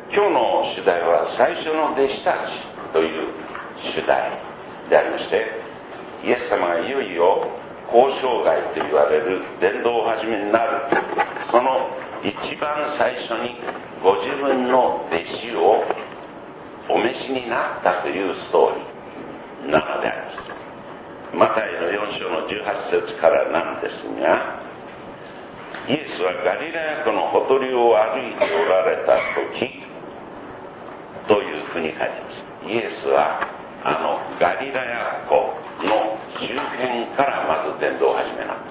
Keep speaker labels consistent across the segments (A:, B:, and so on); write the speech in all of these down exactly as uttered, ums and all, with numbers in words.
A: 今日の主題は最初の弟子たちという主題でありまして、イエス様がいよいよ交渉外と言われる伝道を始めになる、その一番最初にご自分の弟子をお召しになったというストーリーなのであります。マタイのよん章のじゅうはち節からなんですが、イエスはガリラヤ湖のほとりを歩いておられた時というふうに書いてます。イエスはあのガリラヤ湖の周辺からまず伝道を始めなった。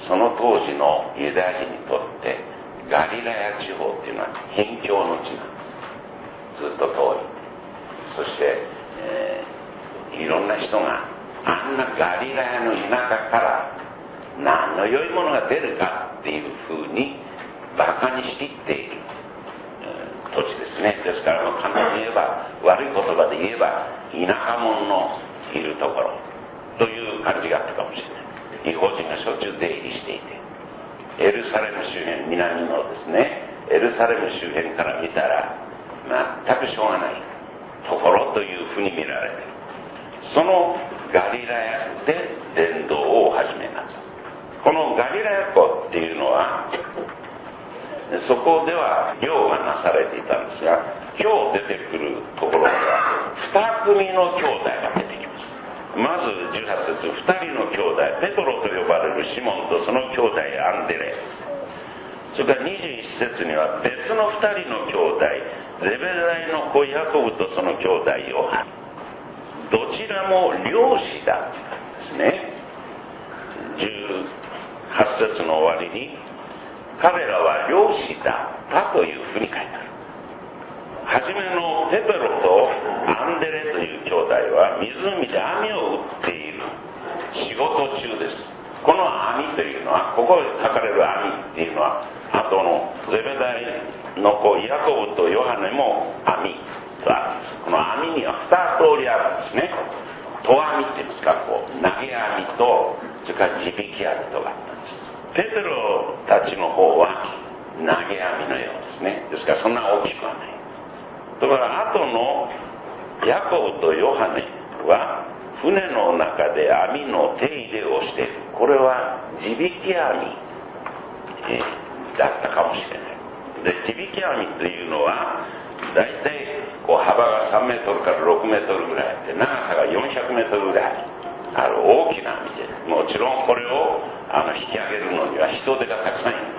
A: その当時のユダヤ人にとってガリラヤ地方っていうのは辺境の地なんです。ずっと遠い。そして、えー、いろんな人があんなガリラヤの田舎から何の良いものが出るかっていうふうにバカにしていっている、えー、土地ですね。ですから簡単に言えば、悪い言葉で言えば田舎者のいるところという感じがあったかもしれない。異邦人がしょっちゅう出入りしていて、エルサレム周辺、南のですね、エルサレム周辺から見たら全くしょうがないところというふうに見られている。そのガリラヤで伝道を始めなさい。このガリラヤ湖っていうのは、そこでは漁がなされていたんですが、今日出てくるところでは二組の兄弟が出てきます。まずじゅうはち節、二人の兄弟、ペトロと呼ばれるシモンとその兄弟アンデレ。それからにじゅういち節には別の二人の兄弟、ゼベダイの子ヤコブとその兄弟ヨハネ。どちらも漁師だったんですね。じゅうはち節の終わりに、彼らは漁師だったというふうに書いてある。はじめのペテロとアンデレという兄弟は湖で網を打っている仕事中です。この網というのは、ここに書かれる網っていうのは、後のゼベダイの子ヤコブとヨハネも網とあるんです。この網には二通りあるんですね。戸網って言いますか、こう投げ網と、それから地引き網とがあったんです。ペテロたちの方は投げ網のようですね。ですからそんな大きくはない。だから後のヤコブとヨハネは船の中で網の手入れをしている。これは地引き網、えー、だったかもしれない。で、地引き網というのはだいたいこう幅がさんメートルからろくメートルぐらいあって、長さがよんひゃくメートルぐらいある大きな網で、もちろんこれをあの引き上げるのには人手がたくさんいます。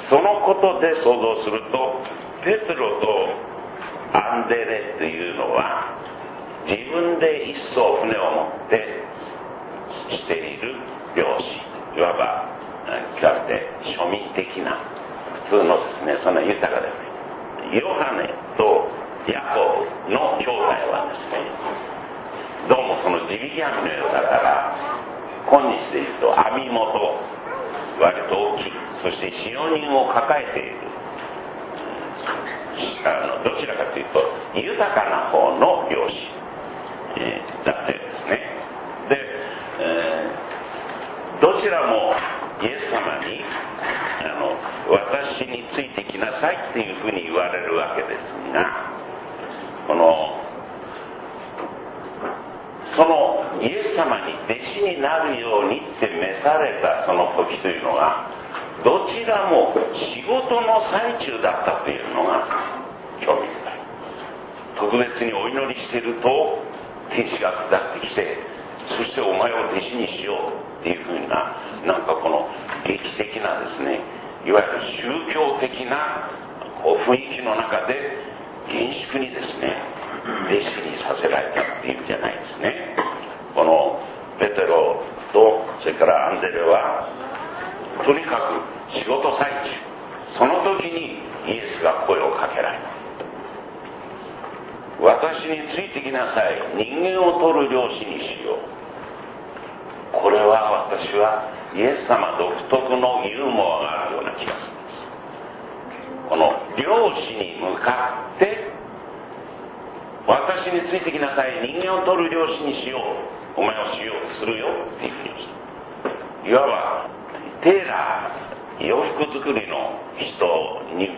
A: そのことで想像すると、ペテロとアンデレというのは自分で一艘船を持ってしている漁師、いわば比較で庶民的な普通のですね、そんな豊かではない。ヨハネとヤコブの兄弟はですね、どうもその地引き網のようだから、今日で言うと網元、割と大きい、そして使用人を抱えている、あのどちらかというと豊かな方の漁師、えー、だったようですね。で、えー、どちらもイエス様にあの私についてきなさいっていうふうに言われるわけですが、このそのイエス様に弟子になるようにって召されたその時というのは、どちらも仕事の最中だったというのが興味深い。特別にお祈りしていると天使が下ってきて、そしてお前を弟子にしようっていうふうな、なんかこの劇的なですね、いわゆる宗教的なこう雰囲気の中で厳粛にですね、弟子にさせられたっていうんじゃないですね。このペテロとそれからアンデレはとにかく仕事最中、その時にイエスが声をかけられた。私についてきなさい、人間を取る漁師にしよう。これは私はイエス様独特のユーモアがあるような気がするんです。この漁師に向かって私についてきなさい、人間を取る漁師にしよう、お前をしようするよっていうふうにした。いわばテーラー、洋服作りの人に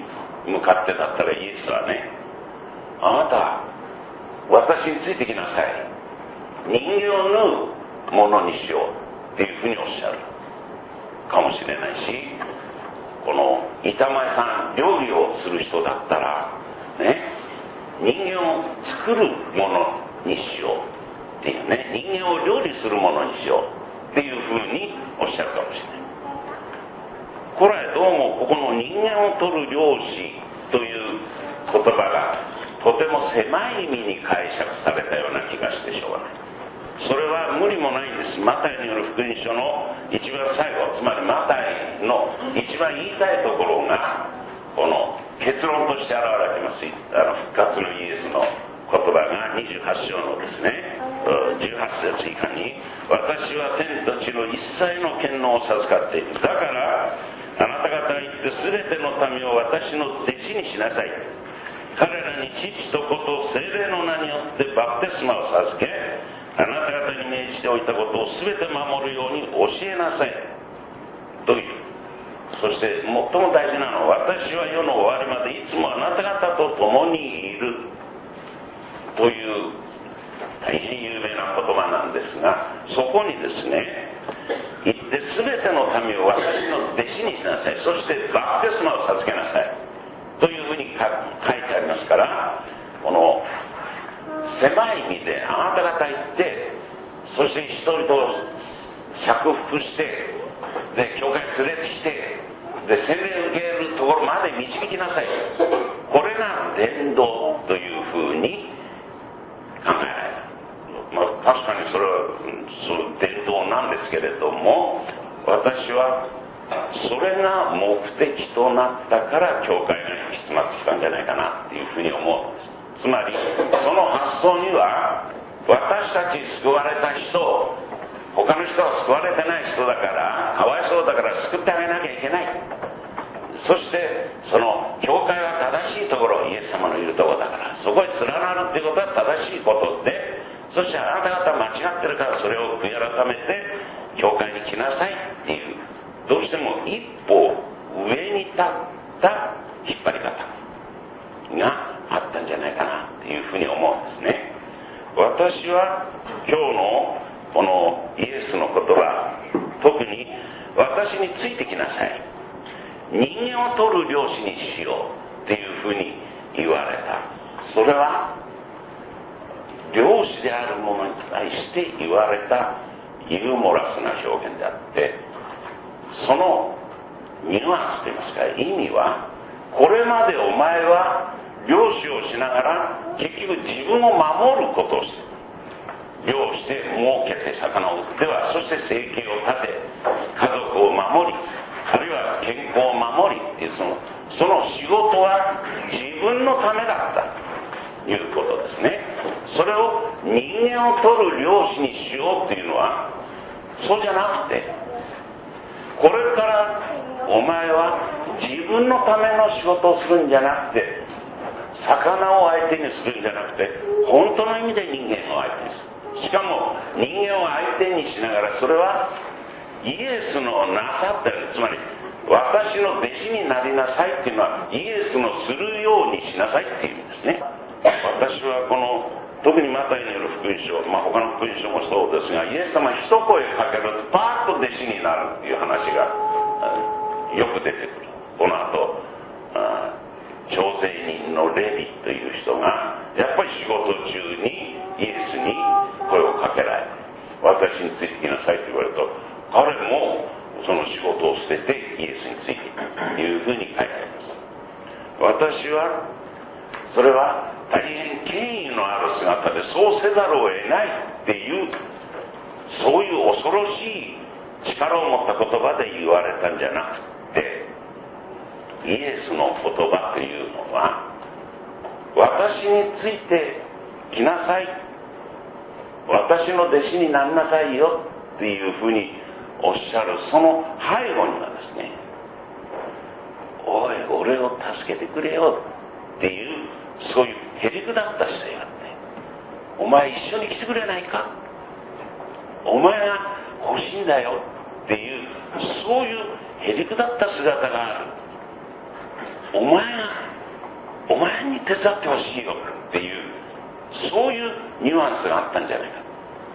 A: 向かってだったらイエスはね、あなた私についてきなさい、人間を縫うものにしようっていうふうにおっしゃるかもしれないし、この板前さん、料理をする人だったらね、人間を作るものにしようっていうね、人間を料理するものにしようっていうふうにおっしゃるかもしれない。これはどうもここの人間を取る漁師という言葉がとても狭い意味に解釈されたような気がしてしょうがない。それは無理もないんです。マタイによる福音書の一番最後、つまりマタイの一番言いたいところがこの結論として現れています。あの復活のイエスの言葉がにじゅうはち章のですねじゅうはち節以下に、私は天と地の一切の権能を授かっている。だからあなた方は行ってすべての民を私の弟子にしなさい。彼らに父と子と聖霊の名によってバプテスマを授け、あなた方に命じておいたことをすべて守るように教えなさいという。そして最も大事なのは、私は世の終わりまでいつもあなた方と共にいるという大変有名な言葉なんですが、そこにですね、行ってすべての民を私の弟子にしなさい、そしてバプテスマを授けなさいというふうに書いてありますから、この狭い意味であなた方行って、そして人々を釈服して、で教会に連れてきて、で洗礼を受けるところまで導きなさい。これが伝道というふうに考えられる。まあ、確かにそれはその伝道なんですけれども、私はそれが目的となったから教会が行き詰まってきたんじゃないかなっていうふうに思うんです。つまりその発想には、私たち救われた人、他の人は救われてない人だからかわいそうだから救ってあげなきゃいけない。そしてその教会は正しいところ、イエス様のいるところだからそこへ連なるっていうことは正しいことで、そしてあなた方間違ってるからそれを悔い改めて教会に来なさいっていう、どうしても一歩上に立った引っ張り方があったんじゃないかなっていうふうに思うんですね。私は今日のこのイエスの言葉、特に私についてきなさい、人間を取る漁師にしようっていうふうに言われた。それは漁師である者に対して言われたユーモラスな表現であって、そのニュアンスといいますか意味は、これまでお前は漁師をしながら結局自分を守ることをして、漁して儲けて魚を売っては、そして生計を立て家族を守り、あるいは健康を守りっていう、そのその仕事は自分のためだったということですね。それを人間を取る漁師にしようっていうのはそうじゃなくて、これからお前は自分のための仕事をするんじゃなくて、魚を相手にするんじゃなくて、本当の意味で人間を相手にする。しかも人間を相手にしながら、それはイエスのなさってる、つまり私の弟子になりなさいっていうのは、イエスのするようにしなさいっていう意味ですね。私はこの特にマタイによる福音書、まあ、他の福音書もそうですが、イエス様一声かけるとパーッと弟子になるっていう話がよく出てくる。この後徴税人のレビという人がやっぱり仕事中にイエスに声をかけられ、私についてきなさいと言われると、彼もその仕事を捨ててイエスについていくというふうに書いてあります。私はそれは大変権威のある姿でそうせざるを得ないっていう、そういう恐ろしい力を持った言葉で言われたんじゃなくて、イエスの言葉というのは、私についてきなさい、私の弟子になりなさいよっていうふうにおっしゃる、その背後にはですね、おい俺を助けてくれよっていう、そういうへりくだった姿勢があって、お前一緒に来てくれないか、お前が欲しいんだよっていう、そういうへりくだった姿がある。お前が前に手伝ってほしいよっていう、そういうニュアンスがあったんじゃないか。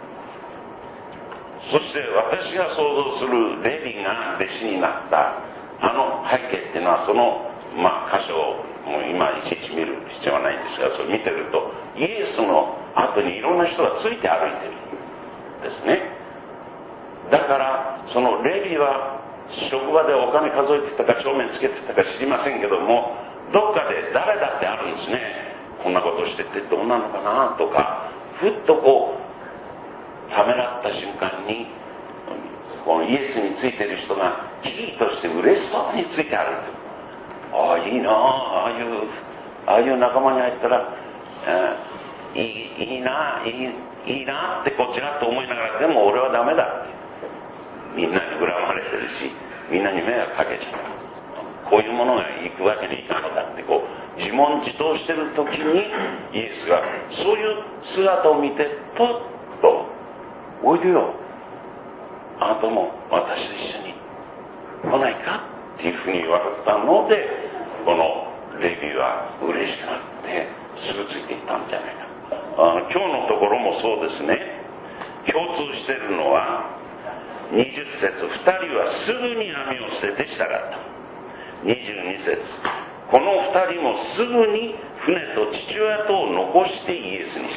A: そして私が想像するレビが弟子になったあの背景っていうのは、その、まあ、箇所をもう今いちいち見る必要はないんですが、それ見てるとイエスの後にいろんな人がついて歩いてるんですね。だからそのレビは職場でお金数えてたか帳面つけてたか知りませんけども、どっかで誰だってあるんですね。こんなことしててどうなのかなとか、ふっとこうためらった瞬間に、このイエスについてる人がキーとして嬉しそうについて歩いてる。ああ、いいなあ、ああいう、ああいう仲間に入ったら、えー、いい、いいなあ、いい、いいなあってこちらと思いながら、でも俺はダメだって。みんなに恨まれてるし、みんなに迷惑かけちゃう。こういうものが行くわけにいかんのだって、こう、自問自答してる時に、イエスがそういう姿を見て、とっと、おいでよ。あなたも私と一緒に来ないかっていうふうに言われたので、このレビは嬉しくなってすぐついていったんじゃないか。あの今日のところもそうですね。共通しているのはにじゅっ節、ふたりはすぐに網を捨てて従った。にじゅうに節、このふたりもすぐに船と父親とを残してイエスに従った。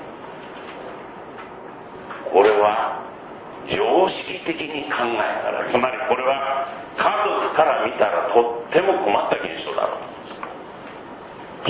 A: これは常識的に考えたら、つまりこれは家族から見たらとっても困った現象だろうと思います。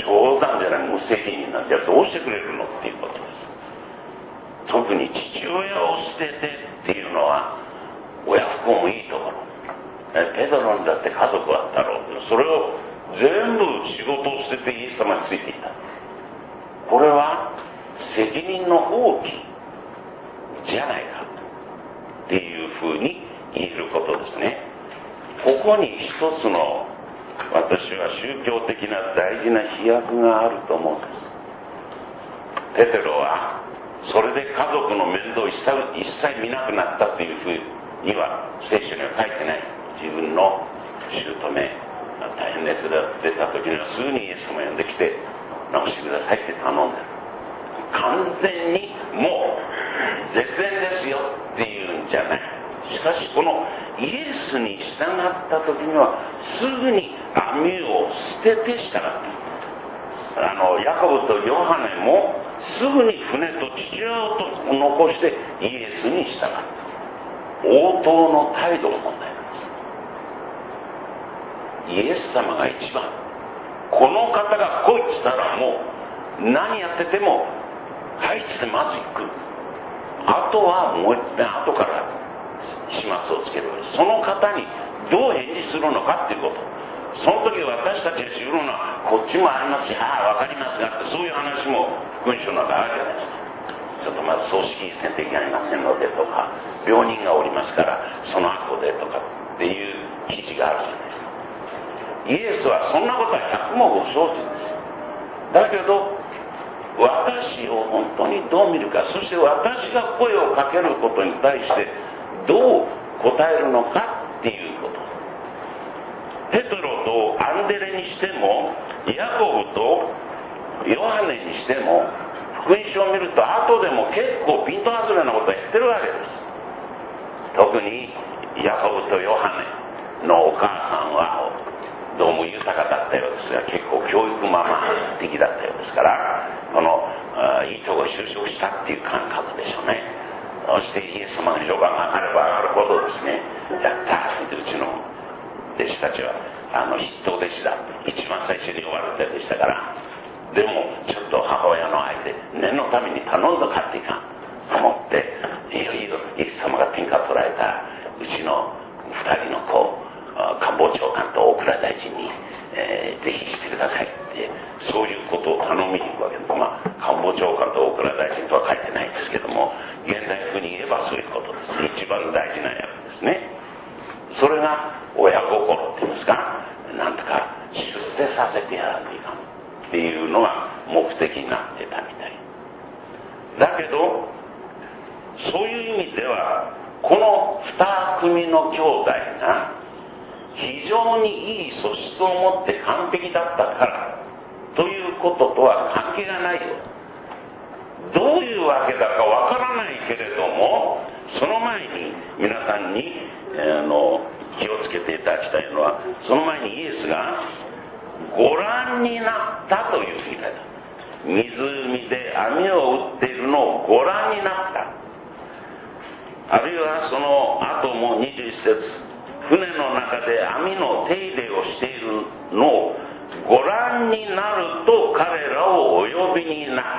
A: 冗談じゃない、無責任なんじゃどうしてくれるのっていうことです。特に父親を捨ててっていうのは親不孝もいいところ。ペドロにだって家族あったろう。それを全部仕事を捨ててイエス様についていた。これは責任の放棄じゃないかっていうふうに言えることですね。ここに一つの私は宗教的な大事な飛躍があると思うんです。ペテロはそれで家族の面倒を一切、一切見なくなったというふうには聖書には書いてない。自分の姑が大変熱が出た時にはすぐにイエス様を呼んできて治してくださいって頼んでる。完全にもう絶縁ですよっていうんじゃない。しかしこのイエスに従った時にはすぐに網を捨てて従った。あのヤコブとヨハネもすぐに船と父親を残してイエスに従った。応答の態度の問題なんです。イエス様が一番。この方が来いって言ったらもう何やっててもはいってまず行く。あとはもう一遍後から始末をつける。その方にどう返事するのかっていうこと。その時私たちが知るのはこっちもありますし、ああ分かりますがって、そういう話も福音書の中あるじゃないですか。ちょっとまず葬式選定がありませんのでとか、病人がおりますからその後でとかっていう記事があるじゃないですか。イエスはそんなことは百もご承知ですよ。だけど私を本当にどう見るか、そして私が声をかけることに対してどう答えるのかっていうこと。ペトロとアンデレにしてもヤコブとヨハネにしても福音書を見ると後でも結構ピント外れなことを言ってるわけです。特にヤコブとヨハネのお母さんはどうも豊かだったようですが、結構教育ママ的だったようですから、このいいとこ就職したっていう感覚でしょうね。そしてイエス様の評判が上がれば上がるほどですね、やったーってうちの弟子たちはあの筆頭弟子だって一番最初に言われたでしたから、でもちょっと母親の愛で念のために頼んどかっていかんと思って、いよいよイエス様が天下取られたうちの二人の子、官房長官と大蔵大臣に、えー、ぜひしてくださいってそういうことを頼みに行くわけです。まあ官房長官と大蔵大臣とは書いてないですけども、現代風に言えばそういうことです。一番大事な役ですね。それが親心って言いますか、なんとか出世させてやらんといかんっていうのが目的になってたみたいだけど、そういう意味ではこの二組の兄弟が非常にいい素質を持って完璧だったからということとは関係がないよ。どういうわけだかわからないけれども、その前に皆さんに、えー、あの気をつけていただきたいのは、その前にイエスがご覧になったというふうに書いてある。湖で網を打っているのをご覧になった。あるいはその後もにじゅういっ節、船の中で網の手入れをしているのをご覧になると彼らをお呼びになった。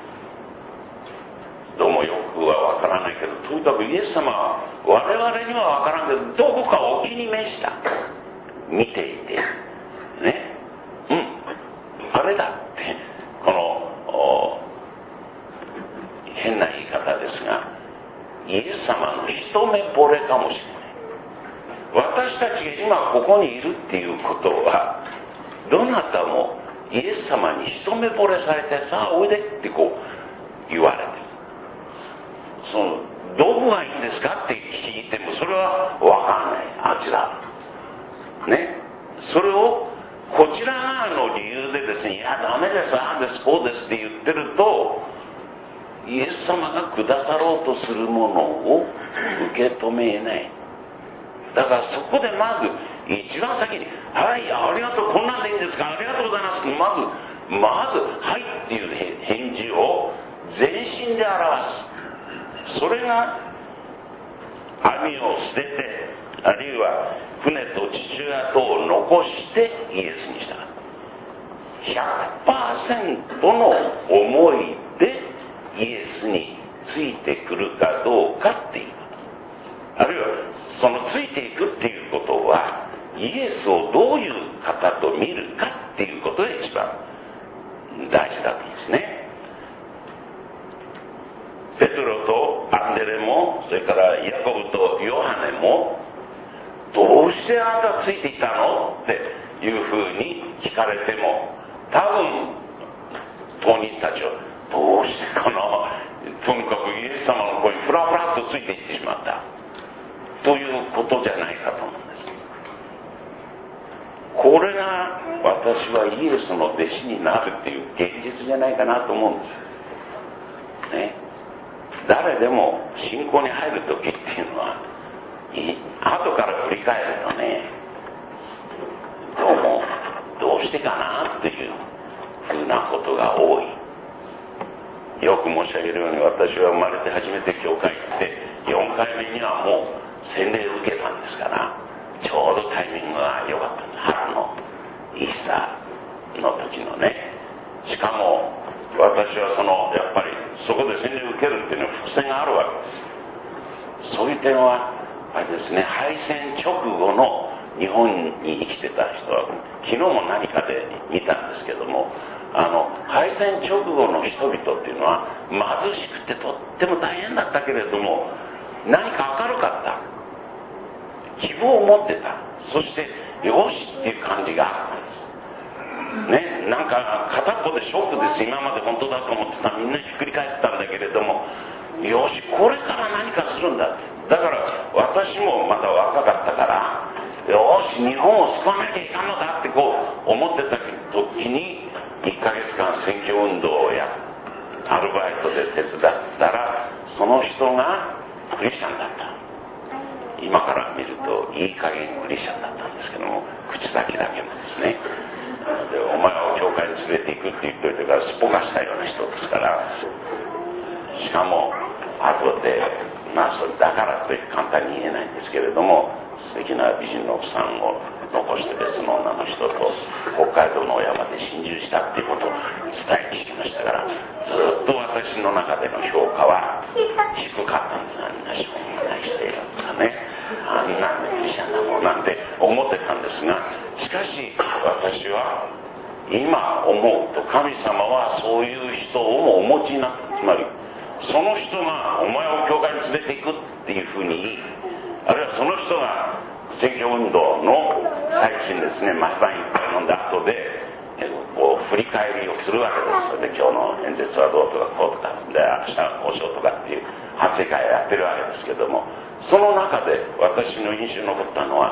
A: どうもよくはわからないけど、とにかくイエス様は我々にはわからんけど、どこかお気に召した。見ていてね、うん、あれだって、この変な言い方ですが、イエス様の一目惚れかもしれない。私たちが今ここにいるっていうことは、どなたもイエス様に一目惚れされて、さあおいでってこう言われてる。そのどこがいいんですかって聞いてもそれは分かんない。あちらね、それをこちら側の理由でですね、いやダメです、ああですこうですって言ってると、イエス様がくださろうとするものを受け止めえない。だからそこでまず一番先に、はいありがとう、こんなんでいいんですか、ありがとうございます、まずまずはいっていう返事を全身で表す。それが網を捨てて、あるいは船と父親とを残してイエスにした。 ひゃくパーセント の思いでイエスについてくるかどうかっていうこと、あるいはそのついていくっていうことは、イエスをどういう方と見るかっていうことが一番大事だと思うんですね。ペトロとアンデレも、それからヤコブとヨハネも、どうしてあなたついていたのっていうふうに聞かれても、多分当人たちはどうしてかな、とにかくイエス様の声にフラフラっとついていってしまったということじゃないかと思うんです。これが私はイエスの弟子になるっていう現実じゃないかなと思うんですね。誰でも信仰に入る時っていうのは、後から振り返るとね、どうもどうしてかなっていうふうなことが多い。よく申し上げるように、私は生まれて初めて教会行ってよんかいめにはもう洗礼を受けたんですから、ちょうどタイミングが良かったんです。春のイースターの時のね。しかも私はそのやっぱりそこで洗礼を受けるっていうのは伏線があるわけです。そういう点はあれですね、敗戦直後の日本に生きてた人は、昨日も何かで見たんですけども、あの敗戦直後の人々っていうのは貧しくてとっても大変だったけれども、何か明るかった、希望を持ってた、そしてよしっていう感じがあったんですね。なんか片っぽでショックです。今まで本当だと思ってた、みんなひっくり返ってたんだけれども、よしこれから何かするんだ。だから私もまだ若かったから、よし日本を救わなきゃいかんのだってこう思ってた時に、いっかげつかん選挙運動をやアルバイトで手伝ったら、その人がクリスチャンだった。今から見るといい加減クリスチャンだったんですけども、口先だけなんですね。でお前を教会に連れて行くって言っといてからすっぽかしたような人ですから、しかも後でまあそれだからと簡単に言えないんですけれども、素敵な美人の奥さんを残して別の女の人と北海道の山で心中したっていうことを伝えてきましたから、ずっと私の中での評価は低かったんです。あんなしょうもない人やとかね、あんなクリスチャンなもんなんて思ってたんですが、しかし私は今思うと、神様はそういう人をもお持ちになった。つまりその人がお前を教会に連れて行くっていうふうに、あるいはその人が選挙運動の最中にですね、毎晩いっぱい飲んだ後でこう振り返りをするわけです。で今日の演説はどうとかこうとかで、明日はこうしようとかっていう反省会をやってるわけですけども、その中で私の印象に残ったのは、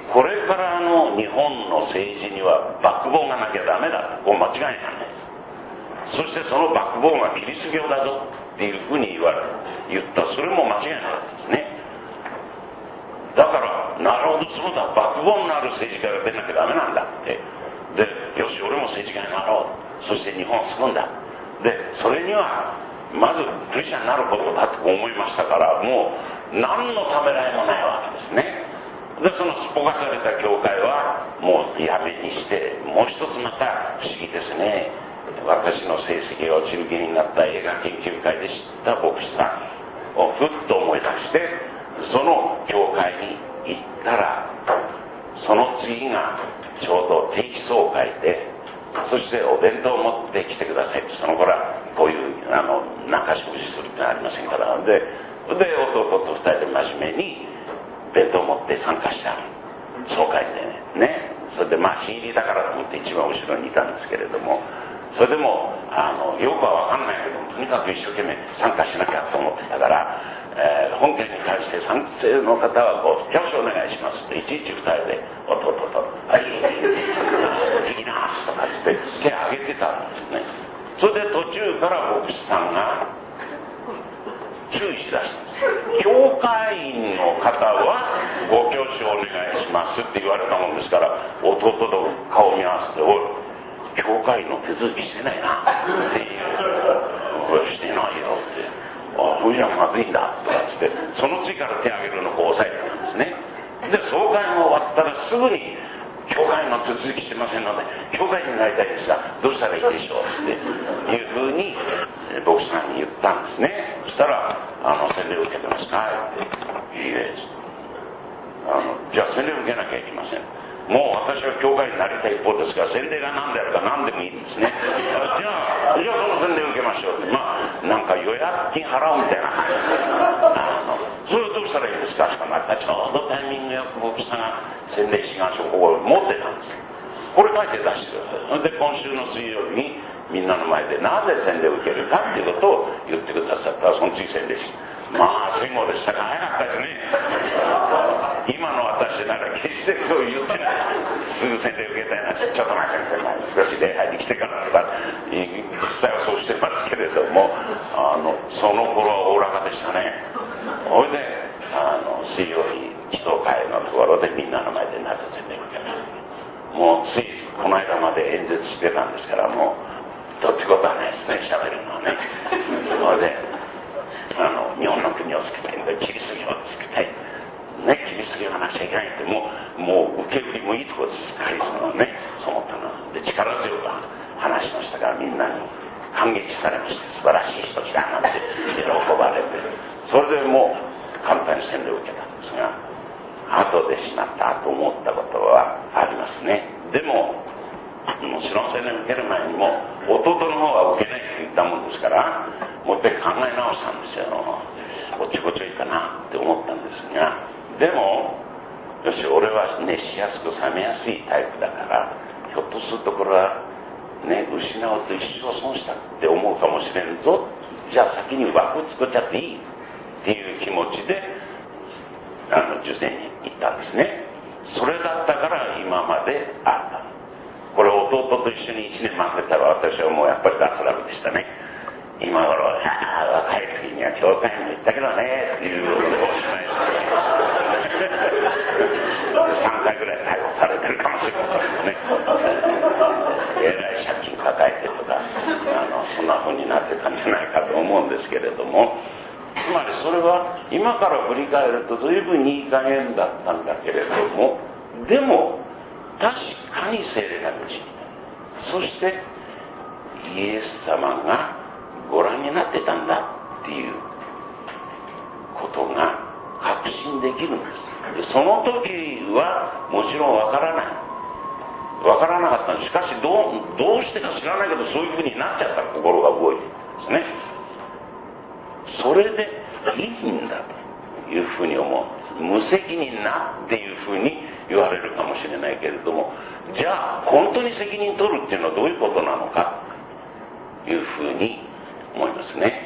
A: これからの日本の政治にはバックボーンがなきゃダメだと、こう間違いないです。そしてそのバックボーンはキリスト教だぞっていうふうに言われ言った。それも間違いなかったですね。だからなるほど、そうだ、バックボーンのある政治家が出なきゃダメなんだって。で、よし俺も政治家になろう、そして日本を救うんだ。でそれにはまずクリスチャンになることだと思いましたから、もう何のためらいもないわけですね。でそのすっぽかされた教会はもうやめにして、もう一つまた不思議ですね。私の成績が落ちる原因になった映画研究会で知った牧師さんをふっと思い出して、その教会に行ったら、その次がちょうど定期総会で、そしてお弁当を持ってきてくださいと。その頃はこういうあのなんか食事するってのはありませんからで、で弟と二人で真面目に弁当を持って参加した総会でね。それでまあ新入りだからと思って一番後ろにいたんですけれども、それでもあのよくは分かんないけども、とにかく一生懸命参加しなきゃと思ってたから、えー、本件に対して賛成の方はご挙手お願いしますって、いちいち二人でおっとっとっと、はい、いいなとかつって手を挙げてたんですね。それで途中から牧師さんが注意しだしたんです。教会員の方はご挙手お願いしますって言われたもんですから、弟と顔見合わせて、おい教会員の手続きしてないなっていう、してないよって、あ、それじゃまずいんだとかつって、その次から手を挙げるのをこう押さえてたんですね。で総会が終わったらすぐに、教会員の手続きしてませんので教会員になりたいですがどうしたらいいでしょうっていうふうに牧師さんに言ったんですね。そしたらあの洗礼を受けてますかって、いいです。あのじゃあ洗礼を受けなきゃいけません。もう私は教会になりたい一方ですから、洗礼が何であるか何でもいいんですね。じゃあじゃあその洗礼を受けましょうって、まあなんか予約金払うみたいな感じですけど、あのそれをどうしたらいいですかって言ったら、ちょうどタイミングよく牧師さんが洗礼志願書をここ持ってたんです。これ書いて出してください。で今週の水曜日にみんなの前でなぜ洗礼を受けるかっていうことを言ってくださったら、その次洗礼しまあ戦後でしたから早かったですね。今の私なら決してそう言ってない、すぐ洗礼受けたいな、ちょっと待ってください、少し礼拝に来てからとか、実際はそうしてますけれども、あのその頃はおおらかでしたね。それであの水曜日基礎会のところでみんなの前でなぜ洗礼を受けるか、もうついこの間まで演説してたんですから、もうどっちことはないですね、喋るのはね。それであの日本の国を救いたいんだ、キリスト教を救いたいね、キリスト教がなくちゃいけないって、もうもう受け売りもいいところですカリスマはね、そう思ったので力強く話しましたから、みんなに感激されまして、素晴らしい人来たなんて喜ばれて、それでもう簡単に洗礼を受けたんですが、後でしまったと思ったことはありますね。でももちろん洗礼を受ける前にも弟の方は受けないって言ったもんですから、もう一回考え直したんですよ。おっちょこちょいかなって思ったんですが、でもよし俺は熱しやすく冷めやすいタイプだから、ひょっとするとこれはね失うと一生損したって思うかもしれんぞ、じゃあ先に枠作っちゃっていいっていう気持ちであの受精に行ったんですね。それだったから今まであった。これ弟と一緒にいちねん待ってたら私はもうやっぱり脱落でしたね。今頃若い時には教会にも行ったけどねっていうおしまいさんかいぐらい逮捕されてるかもしれませんね。えらい借金抱えてとか、あのそんな風になってたんじゃないかと思うんですけれども、つまりそれは今から振り返ると随分いい加減だったんだけれども、でも確かに聖霊が満ちた。そしてイエス様がご覧になってたんだっていうことが確信できるんです。でその時はもちろんわからないわからなかったんです。しかしどう、どうしてか知らないけどそういうふうになっちゃったら心が動いているんですね。それでいいんだというふうに思う。無責任なっていうふうに言われるかもしれないけれども、じゃあ本当に責任取るっていうのはどういうことなのかというふうに思いますね。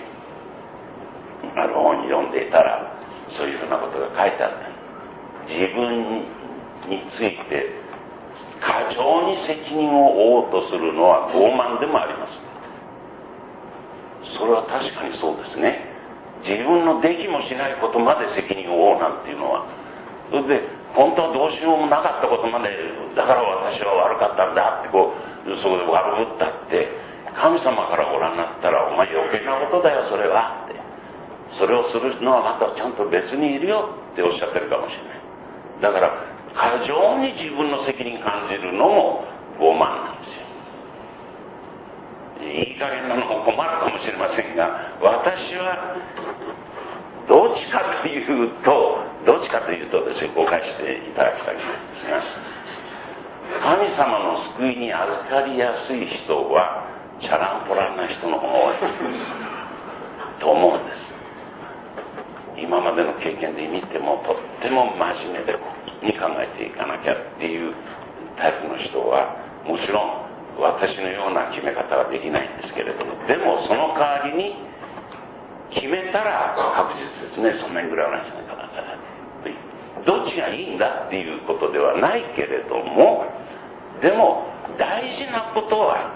A: ある本に読んでいたらそういうふうなことが書いてあった。自分について過剰に責任を負おうとするのは傲慢でもあります。それは確かにそうですね。自分のできもしないことまで責任を負うなんていうのは、それで本当はどうしようもなかったことまで、だから私は悪かったんだってこう、そこで悪ぶったって、神様からご覧になったら、お前余計なことだよそれはって、それをするのはまたちゃんと別にいるよっておっしゃってるかもしれない。だから過剰に自分の責任感じるのも傲慢なんですよ。いい加減なのも困るかもしれませんが、私はどっちかというとどっちかというとですね、誤解していただきたいんですが、神様の救いに預かりやすい人はチャランポランな人の方が多いと思うんです。今までの経験で見てもとっても真面目でに考えていかなきゃっていうタイプの人は、もちろん私のような決め方はできないんですけれども、でもその代わりに決めたら確実ですね、そんなにぐらいはないんじゃないかなと、どっちがいいんだっていうことではないけれども、でも大事なことは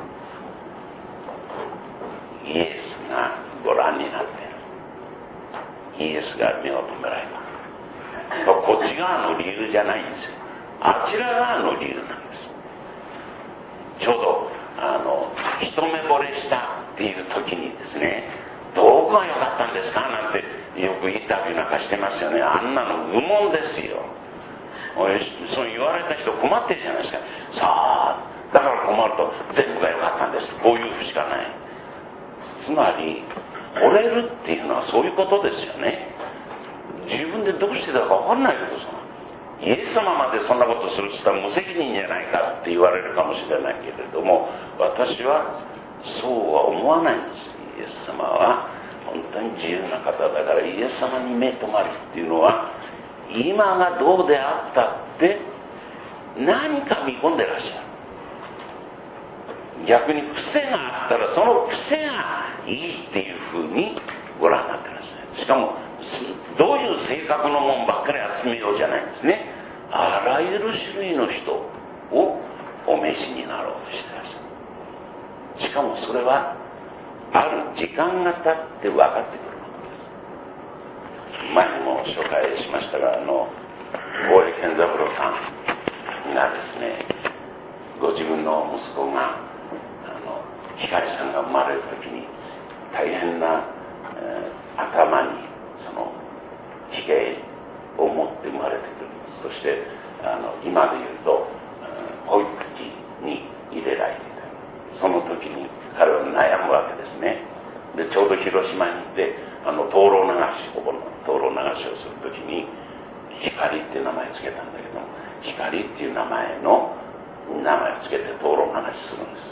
A: イエスがご覧になっている、イエスが目を留められた、こっち側の理由じゃないんですよ、あちら側の理由なんです。ちょうどあの一目惚れしたっていう時にですね、どこが良かったんですかなんてよくインタビューなんかしてますよね。あんなの愚問ですよ。そう言われた人困ってるじゃないですか。さあだから困ると全部が良かったんです、こういうしかない。つまり惚れるっていうのはそういうことですよね。自分でどうしてだか分かんないけどさ、イエス様までそんなことするって言ったら無責任じゃないかって言われるかもしれないけれども、私はそうは思わないんです。イエス様は本当に自由な方だから、イエス様に目留まるっていうのは、今がどうであったって何か見込んでらっしゃる。逆に癖があったらその癖がいいっていうふうにご覧になってらっしゃる。しかもどういう性格のもんばっかり集めようじゃないんですね。あらゆる種類の人をお召しになろうとしてらっしゃる。しかもそれはある時間が経って分かってくることです。前にも紹介しましたが、あの大江健三郎さんがですね、ご自分の息子があの光さんが生まれる時に大変な、えー、頭にそのひげを持って生まれてくる。そしてあの今で言うと保育器に入れられていた。その時に彼は悩むわけですね。でちょうど広島に行ってあの灯籠流し、ここの灯籠流しをする時に光っていう名前つけたんだけども、光っていう名前の名前をつけて灯籠流しするんです。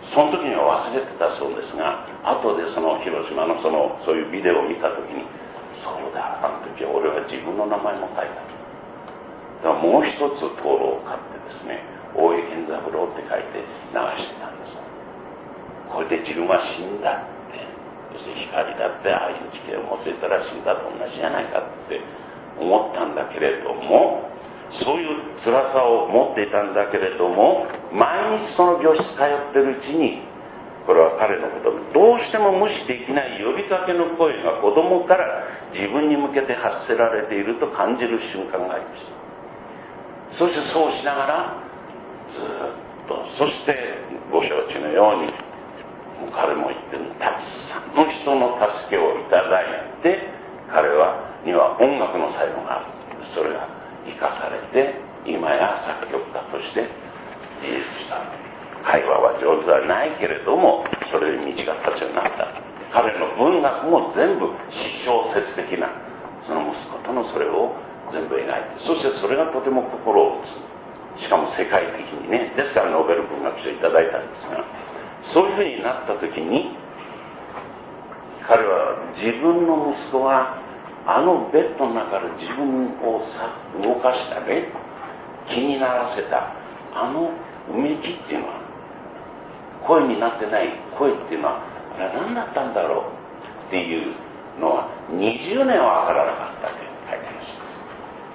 A: その時には忘れてたそうですが、後でその広島のそのそういうビデオを見た時に、そうだ、あの時は俺は自分の名前も書いた。だからもう一つ灯籠を買ってですね、大江健三郎って書いて流してたんです。これで自分は死んだって、要するに光だってああいう地形を持っていたら死んだと同じじゃないかって思ったんだけれども、そういう辛さを持っていたんだけれども、毎日その病室通ってるうちに、これは彼のことでどうしても無視できない呼びかけの声が子供から自分に向けて発せられていると感じる瞬間がありました。そしてそうしながらずっと、そしてご承知のように、もう彼も言ってる、たくさんの人の助けをいただいて、彼はには音楽の才能がある。それが生かされて、今や作曲家として自立した。会話は上手ではないけれども、それで道が立つようになった。彼の文学も全部詩小説的な、その息子とのそれを全部描いて、そしてそれがとても心を打つ。しかも世界的にね、ですからノーベル文学賞をいただいたんですが、そういうふうになった時に、彼は自分の息子があのベッドの中で自分をさ動かしたね、気にならせたあのうめきっていうのは、声になってない声っていうのは、あれは何だったんだろうっていうのはにじゅうねんは分からなかったという書いてあります。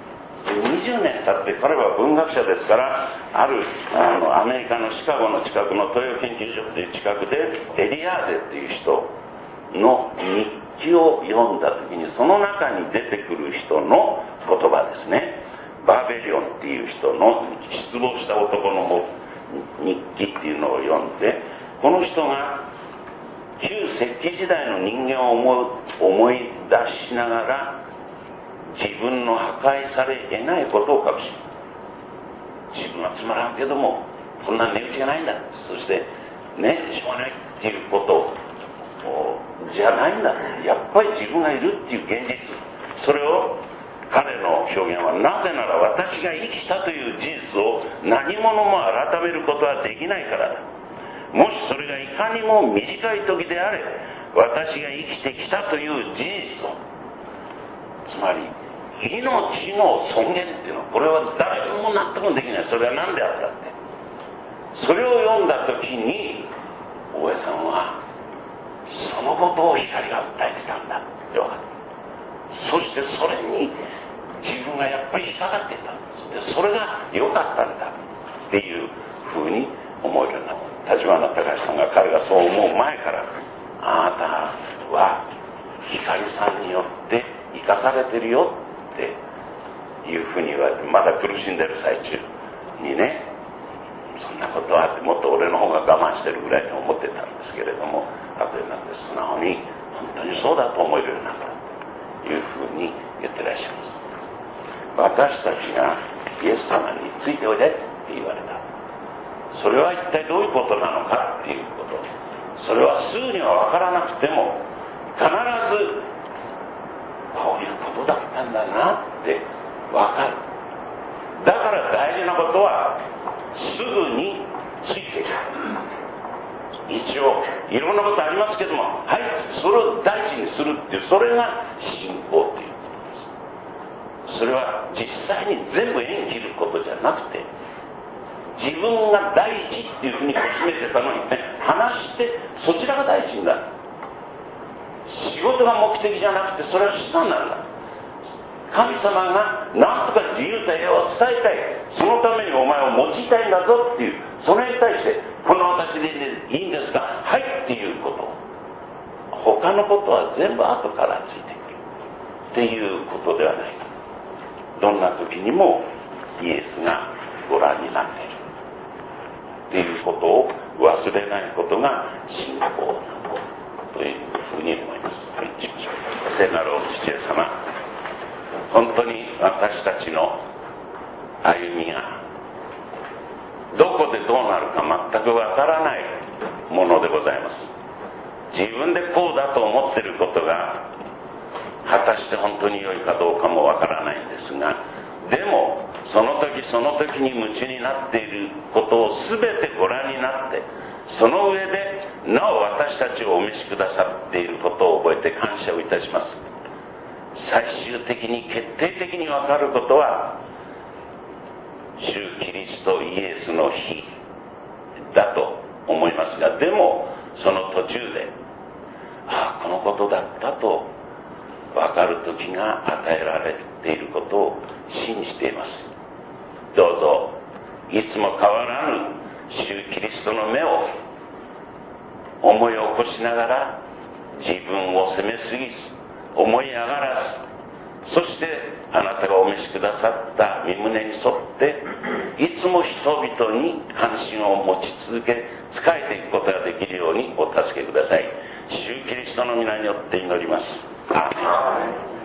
A: にじゅうねん経って彼は文学者ですから、あるあのアメリカのシカゴの近くの東洋研究所という近くでエリアーデっていう人の日記を読んだ時に、その中に出てくる人の言葉ですね。バーベリオンっていう人の失望した男の日記っていうのを読んで、この人が旧石器時代の人間を思う思い出しながら、自分の破壊され得ないことを隠し、自分はつまらんけどもこんな値打ちがないんだ、そしてねしょうがないっていうことじゃないんだ、やっぱり自分がいるっていう現実、それを彼の表現は、なぜなら私が生きたという事実を何者も改めることはできないからだ。もしそれがいかにも短い時であれ、私が生きてきたという事実を、つまり命の尊厳っていうのは、これは誰も納得できない。それは何であったって、それを読んだ時に大江さんはそのことを光が訴えてたんだって分かった。そしてそれに自分がやっぱり引っかかっていたんです。でそれが良かったんだっていうふうに思えるようになった。立花隆さんが、彼がそう思う前から、あなたは光さんによって生かされてるよっていうふうに言われて、まだ苦しんでる最中にね、そんなことはってもっと俺の方が我慢してるぐらいに思ってたんですけれども、後になって素直に本当にそうだと思えるようになったというふうに言ってらっしゃいます。私たちがイエス様についておいでって言われた、それは一体どういうことなのかっていうこと、それはすぐには分からなくても必ずこういうことだったんだなって分かる。だから大事なことはすぐについていく。一応いろんなことありますけども、はい、それを第一にするっていう、それが信仰っていうことです。それは実際に全部縁切ることじゃなくて、自分が第一っていうふうにこしめてたのにね、話してそちらが第一になる。仕事が目的じゃなくて、それは手段なんだ。神様が何とか自由と平和を伝えたい、そのためにお前を用いたいんだぞっていう、それに対してこの私でいいんですか、はいっていうこと、他のことは全部後からついてくるっていうことではないか。どんな時にもイエスがご覧になっているっていうことを忘れないことが信仰というふうに思います。はい、しましょう。聖なるお父上様、本当に私たちの歩みがどこでどうなるか全くわからないものでございます。自分でこうだと思っていることが果たして本当に良いかどうかもわからないんですが、でもその時その時に夢中になっていることを全てご覧になって、その上でなお私たちをお召しくださっていることを覚えて感謝をいたします。最終的に決定的に分かることは、主キリストイエスの日だと思いますが、でもその途中で、ああこのことだったと分かる時が与えられていることを信じています。どうぞいつも変わらぬ主キリストの目を思い起こしながら、自分を責めすぎず思い上がらず、そしてあなたがお召しくださった御胸に沿っていつも人々に関心を持ち続け仕えていくことができるようにお助けください。主キリストの皆によって祈ります。アーメン。